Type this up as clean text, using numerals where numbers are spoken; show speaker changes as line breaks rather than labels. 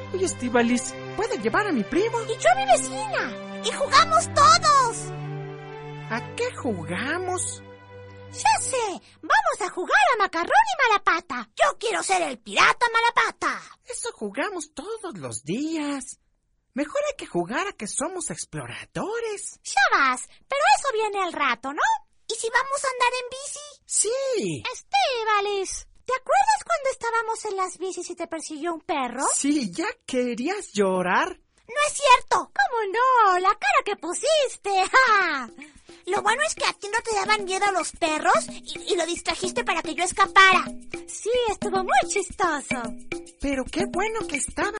Oye, Estíbalis, ¿puede llevar a mi primo?
Y yo a mi vecina. Y jugamos todos.
¿A qué jugamos?
Ya sé, vamos a jugar a Macarrón y Malapata. Yo quiero ser el pirata Malapata.
Eso jugamos todos los días. Mejor hay que jugar a que somos exploradores.
Ya vas, pero eso viene al rato, ¿no? ¿Y si vamos a andar en bici?
Sí.
Estíbalis, ¿te acuerdas cuando estábamos en las bicis y te persiguió un perro?
Sí, ¿ya querías llorar?
No es cierto. ¿Cómo no? La cara que pusiste. ¡Ja! Lo bueno es que a ti no te daban miedo los perros y lo distrajiste para que yo escapara. Sí, estuvo muy chistoso.
Pero qué bueno que estaba